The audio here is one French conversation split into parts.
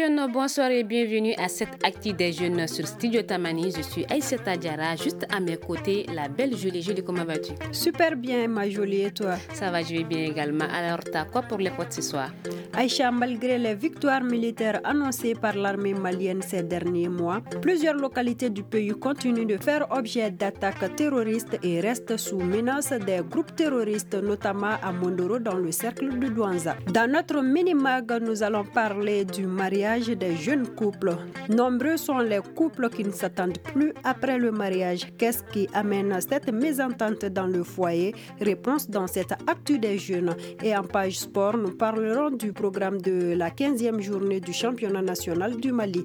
jeunes, bonsoir et bienvenue à cette Actu des jeunes sur Studio Tamani. Je suis Aïssata Diarra, juste à mes côtés, la belle Julie. Julie, comment vas-tu? Super bien, ma Julie, et toi? Ça va, je vais bien également. Alors, t'as quoi pour les potes ce soir? Aïcha, malgré les victoires militaires annoncées par l'armée malienne ces derniers mois, plusieurs localités du pays continuent de faire objet d'attaques terroristes et restent sous menace des groupes terroristes, notamment à Mondoro dans le cercle de Douanza. Dans notre mini-mag, nous allons parler du mariage des jeunes couples. Nombreux sont les couples qui ne s'attendent plus après le mariage. Qu'est-ce qui amène cette mésentente dans le foyer? Réponse dans cette Actu des jeunes. Et en page sport, nous parlerons du programme de la 15e journée du championnat national du Mali.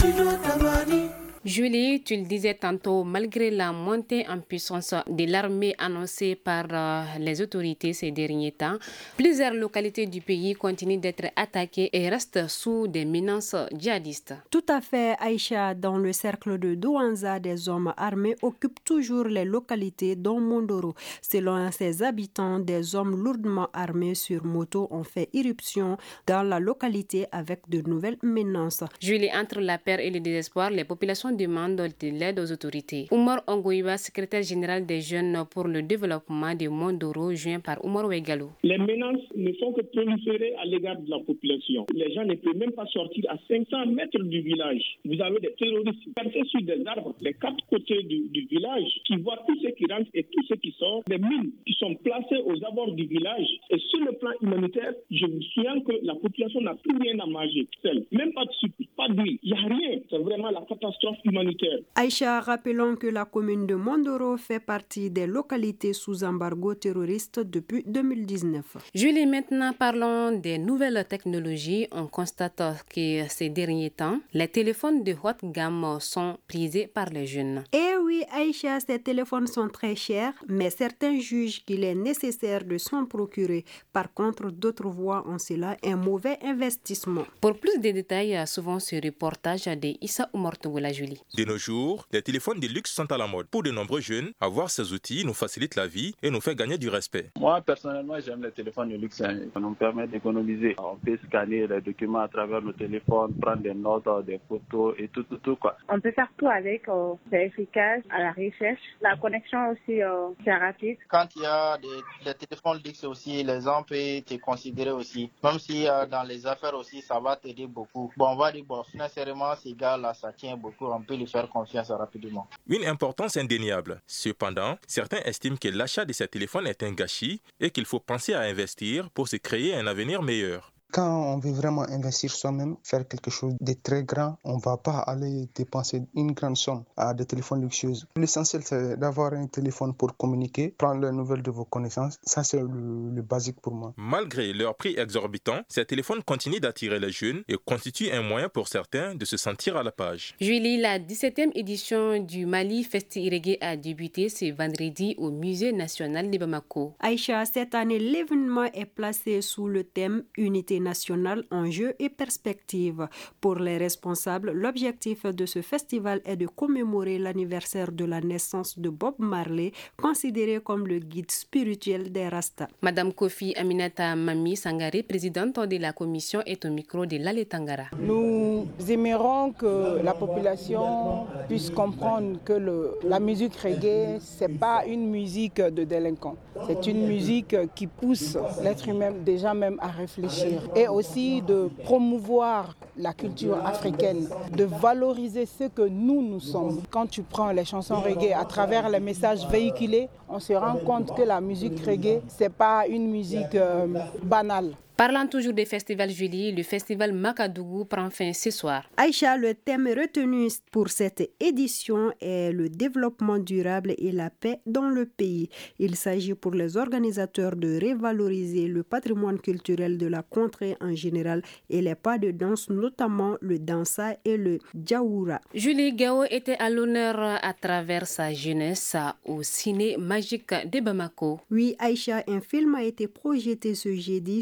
Julie, tu le disais tantôt, malgré la montée en puissance de l'armée annoncée par les autorités ces derniers temps, plusieurs localités du pays continuent d'être attaquées et restent sous des menaces djihadistes. Tout à fait, Aïcha. Dans le cercle de Douanza, des hommes armés occupent toujours les localités dont Mondoro. Selon ses habitants, des hommes lourdement armés sur moto ont fait irruption dans la localité avec de nouvelles menaces. Julie, entre la peur et le désespoir, les populations demande de l'aide aux autorités. Oumar Ongoiba, secrétaire général des jeunes pour le développement de Mondoro, joint par Oumar Ouegalo. Les menaces ne font que proliférer à l'égard de la population. Les gens ne peuvent même pas sortir à 500 mètres du village. Vous avez des terroristes perchés sur des arbres, les quatre côtés du village, qui voient tous ceux qui rentrent et tous ceux qui sortent. Des mines qui sont placées aux abords du village. Et sur le plan humanitaire, je vous souviens que la population n'a plus rien à manger. Même pas de sucre, pas d'huile. Il n'y a rien. C'est vraiment la catastrophe humanitaire. Aïcha, rappelons que la commune de Mondoro fait partie des localités sous embargo terroriste depuis 2019. Julie, maintenant parlons des nouvelles technologies. On constate que ces derniers temps, les téléphones de haute gamme sont prisés par les jeunes. Eh oui, Aïcha, ces téléphones sont très chers, mais certains jugent qu'il est nécessaire de s'en procurer. Par contre, d'autres voient en cela un mauvais investissement. Pour plus de détails, souvent ce reportage de Issa Oumartogola, Julie. De nos jours, les téléphones de luxe sont à la mode. Pour de nombreux jeunes, avoir ces outils nous facilite la vie et nous fait gagner du respect. Moi, personnellement, j'aime les téléphones de luxe. Ça nous permet d'économiser. On peut scanner les documents à travers nos téléphones, prendre des notes, des photos et tout quoi. On peut faire tout avec. C'est efficace à la recherche. La connexion aussi, c'est rapide. Quand il y a des téléphones luxe aussi, les gens peuvent te considérer aussi. Même si dans les affaires aussi, ça va t'aider beaucoup. Bon, on va dire, financièrement, ces gars-là, ça tient beaucoup. On peut lui faire confiance rapidement. Une importance indéniable. Cependant, certains estiment que l'achat de ces téléphones est un gâchis et qu'il faut penser à investir pour se créer un avenir meilleur. Quand on veut vraiment investir soi-même, faire quelque chose de très grand, on ne va pas aller dépenser une grande somme à des téléphones luxueux. L'essentiel, c'est d'avoir un téléphone pour communiquer, prendre les nouvelles de vos connaissances. Ça, c'est le basique pour moi. Malgré leur prix exorbitant, ces téléphones continuent d'attirer les jeunes et constituent un moyen pour certains de se sentir à la page. Julie, la 17e édition du Mali Festi Reggae a débuté ce vendredi au Musée national de Bamako. Aïcha, cette année, l'événement est placé sous le thème Unité nationale, enjeux et perspectives. Pour les responsables, l'objectif de ce festival est de commémorer l'anniversaire de la naissance de Bob Marley, considéré comme le guide spirituel des Rastas. Madame Kofi Aminata Mami Sangare, présidente de la commission, est au micro de Lale Tangara. Nous aimerons que la population puisse comprendre que la musique reggae, ce n'est pas une musique de délinquants. C'est une musique qui pousse l'être humain déjà même à réfléchir. Et aussi de promouvoir la culture africaine, de valoriser ce que nous sommes. Quand tu prends les chansons reggae à travers les messages véhiculés, on se rend compte que la musique reggae, ce n'est pas une musique banale. Parlant toujours des festivals, Julie, le festival Makadougou prend fin ce soir. Aïcha, le thème retenu pour cette édition est le développement durable et la paix dans le pays. Il s'agit pour les organisateurs de revaloriser le patrimoine culturel de la contrée en général et les pas de danse, notamment le dansa et le djaoura. Julie Gao était à l'honneur à travers sa jeunesse au ciné magique de Bamako. Oui, Aïcha, un film a été projeté ce jeudi sur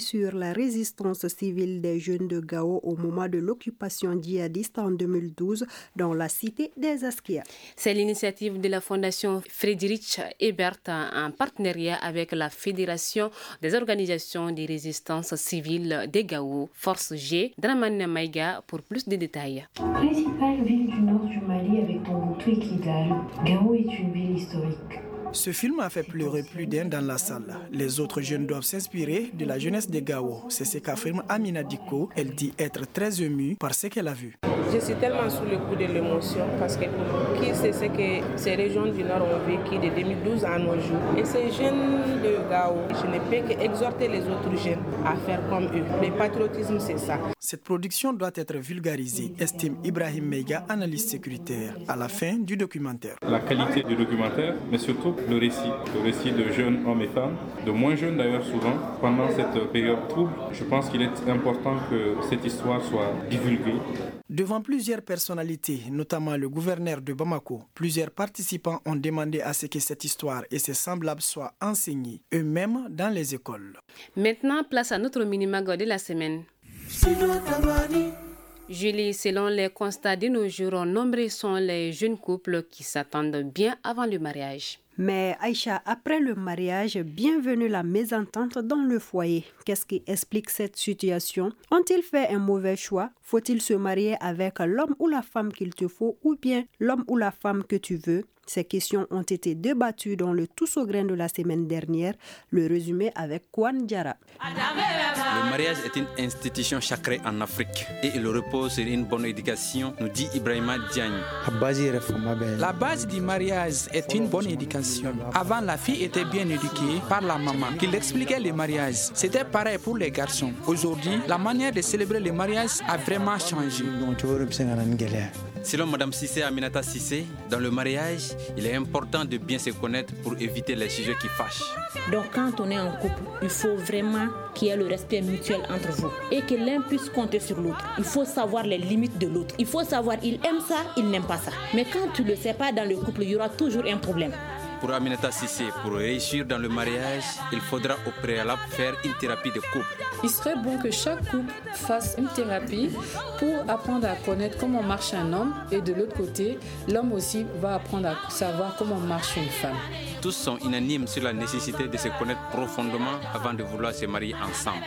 la résistance civile des jeunes de Gao au moment de l'occupation djihadiste en 2012 dans la cité des Askia. C'est l'initiative de la Fondation Friedrich Ebert en partenariat avec la Fédération des organisations de résistance civile des Gao, Force G, Dramane Maïga pour plus de détails. Principale ville du nord du Mali avec Tombouctou et Kidal, Gao est une ville historique. Ce film a fait pleurer plus d'un dans la salle. Les autres jeunes doivent s'inspirer de la jeunesse de Gao. C'est ce qu'affirme Amina Diko. Elle dit être très émue par ce qu'elle a vu. Je suis tellement sous le coup de l'émotion parce que qui sait ce que ces régions du Nord ont vécu de 2012 à nos jours. Et ces jeunes de Gao, je ne peux qu'exhorter les autres jeunes à faire comme eux. Le patriotisme, c'est ça. Cette production doit être vulgarisée, estime Ibrahim Meiga, analyste sécuritaire, à la fin du documentaire. La qualité du documentaire, mais surtout le récit de jeunes hommes et femmes, de moins jeunes d'ailleurs souvent, pendant cette période trouble. Je pense qu'il est important que cette histoire soit divulguée. Devant plusieurs personnalités, notamment le gouverneur de Bamako, plusieurs participants ont demandé à ce que cette histoire et ses semblables soient enseignés eux-mêmes dans les écoles. Maintenant, place à notre mini-mago de la semaine. Julie, selon les constats de nos jours, nombreux sont les jeunes couples qui s'attendent bien avant le mariage. Mais Aïcha, après le mariage, bienvenue la mésentente dans le foyer. Qu'est-ce qui explique cette situation? Ont-ils fait un mauvais choix? Faut-il se marier avec l'homme ou la femme qu'il te faut ou bien l'homme ou la femme que tu veux? Ces questions ont été débattues dans le Tous au grain de la semaine dernière. Le résumé avec Kwan Diarra. Le mariage est une institution sacrée en Afrique et il repose sur une bonne éducation, nous dit Ibrahima Diagne. La base du mariage est une bonne éducation. Avant, la fille était bien éduquée par la maman qui l'expliquait le mariage. C'était pareil pour les garçons. Aujourd'hui, la manière de célébrer le mariage a vraiment changé. Selon Mme Sissé Aminata Sissé, dans le mariage, il est important de bien se connaître pour éviter les sujets qui fâchent. Donc quand on est en couple, il faut vraiment qu'il y ait le respect mutuel entre vous et que l'un puisse compter sur l'autre. Il faut savoir les limites de l'autre. Il faut savoir il aime ça, il n'aime pas ça. Mais quand tu ne le sais pas dans le couple, il y aura toujours un problème. Pour Aminata Sissé, pour réussir dans le mariage, il faudra au préalable faire une thérapie de couple. Il serait bon que chaque couple fasse une thérapie pour apprendre à connaître comment marche un homme et de l'autre côté, l'homme aussi va apprendre à savoir comment marche une femme. Tous sont unanimes sur la nécessité de se connaître profondément avant de vouloir se marier ensemble.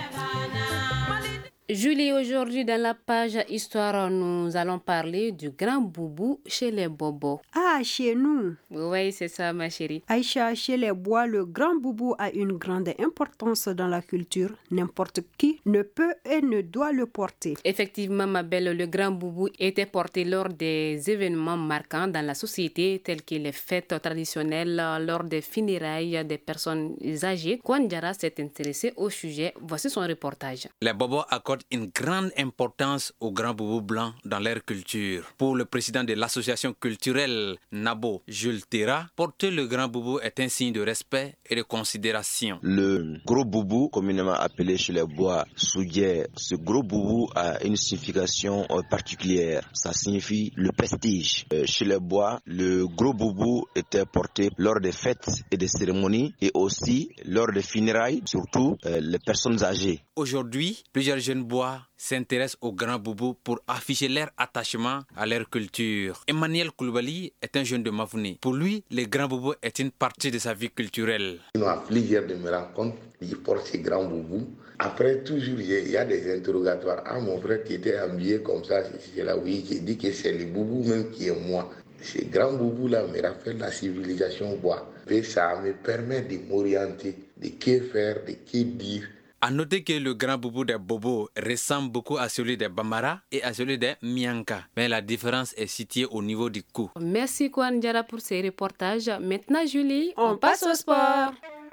Julie, aujourd'hui dans la page Histoire, nous allons parler du grand boubou chez les bobos. Ah, chez nous? Oui, c'est ça ma chérie. Aïcha, chez les bois, le grand boubou a une grande importance dans la culture. N'importe qui ne peut et ne doit le porter. Effectivement, ma belle, le grand boubou était porté lors des événements marquants dans la société, tels que les fêtes traditionnelles, lors des funérailles des personnes âgées. Kwan Diarra s'est intéressé au sujet. Voici son reportage. Les bobos accordent une grande importance au grand boubou blanc dans leur culture. Pour le président de l'association culturelle Nabo, Jules Terra, porter le grand boubou est un signe de respect et de considération. Le gros boubou, communément appelé chez les bois Soudier, ce gros boubou a une signification particulière. Ça signifie le prestige. Chez les bois, le gros boubou était porté lors des fêtes et des cérémonies et aussi lors des funérailles, surtout les personnes âgées. Aujourd'hui, plusieurs jeunes bois s'intéressent au grand boubou pour afficher leur attachement à leur culture. Emmanuel Koulibaly est un jeune de Mavouné. Pour lui, le grand boubou est une partie de sa vie culturelle. À plusieurs de mes rencontres, il porte ces grands boubous. Après, toujours, il y a des interrogatoires. Ah, mon frère qui était habillé comme ça, c'est là, oui, qui dit que c'est le boubou même qui est moi. Ces grands boubous-là me rappellent la civilisation bois. Et ça me permet de m'orienter, de que faire, de que dire. À noter que le grand boubou des bobos ressemble beaucoup à celui des Bambara et à celui des Mianka. Mais la différence est située au niveau du cou. Merci Kwan Diarra pour ces reportages. Maintenant Julie, on passe au sport.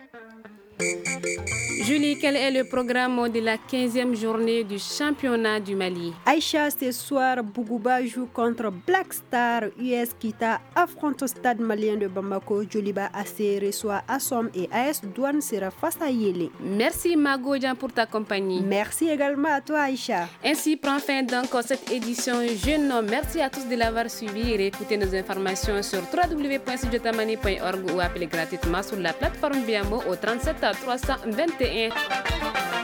Julie, quel est le programme de la 15e journée du championnat du Mali? Aïcha, ce soir, Bougouba joue contre Black Star. US Kita affronte au stade malien de Bamako. Joliba AC reçoit Assom et AS Douane sera face à Yélé. Merci Mago Dian pour ta compagnie. Merci également à toi Aïcha. Ainsi prend fin donc cette édition Jeune. Merci à tous de l'avoir suivi et réécoutez nos informations sur www.studiotamani.org ou appelez gratuitement sur la plateforme Viamo au 37 321.